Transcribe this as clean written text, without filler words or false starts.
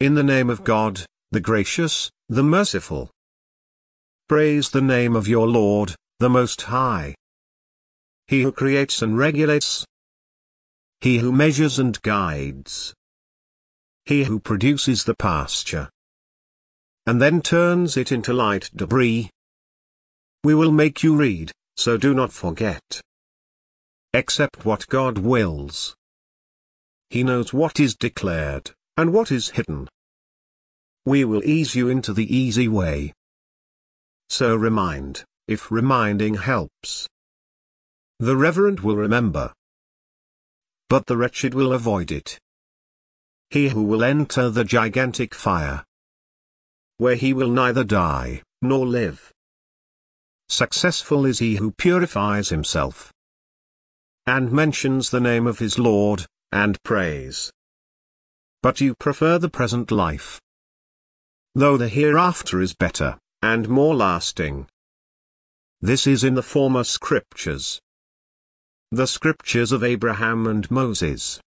In the name of God, the gracious, the merciful. Praise the name of your Lord, the Most High. He who creates and regulates. He who measures and guides. He who produces the pasture and then turns it into light debris. We will make you read, so do not forget. Accept what God wills. He knows what is declared, and what is hidden. We will ease you into the easy way. So remind, if reminding helps. The reverent will remember, but the wretched will avoid it. He who will enter the gigantic fire, where he will neither die, nor live. Successful is he who purifies himself, and mentions the name of his Lord, and prays. But you prefer the present life, though the hereafter is better, and more lasting. This is in the former scriptures, the scriptures of Abraham and Moses.